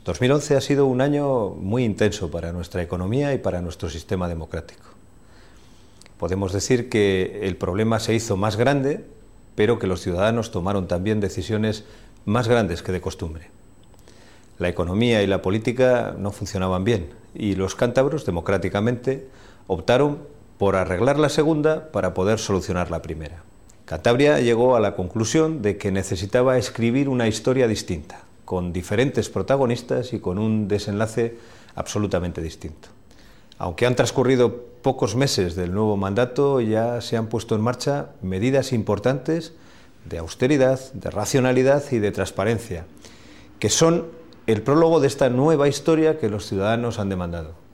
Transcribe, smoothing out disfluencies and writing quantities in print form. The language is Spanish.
2011 ha sido un año muy intenso para nuestra economía y para nuestro sistema democrático. Podemos decir que el problema se hizo más grande, pero que los ciudadanos tomaron también decisiones más grandes que de costumbre. La economía y la política no funcionaban bien y los cántabros, democráticamente, optaron por arreglar la segunda para poder solucionar la primera. Cantabria llegó a la conclusión de que necesitaba escribir una historia distinta, con diferentes protagonistas y con un desenlace absolutamente distinto. Aunque han transcurrido pocos meses del nuevo mandato, ya se han puesto en marcha medidas importantes de austeridad, de racionalidad y de transparencia, que son el prólogo de esta nueva historia que los ciudadanos han demandado.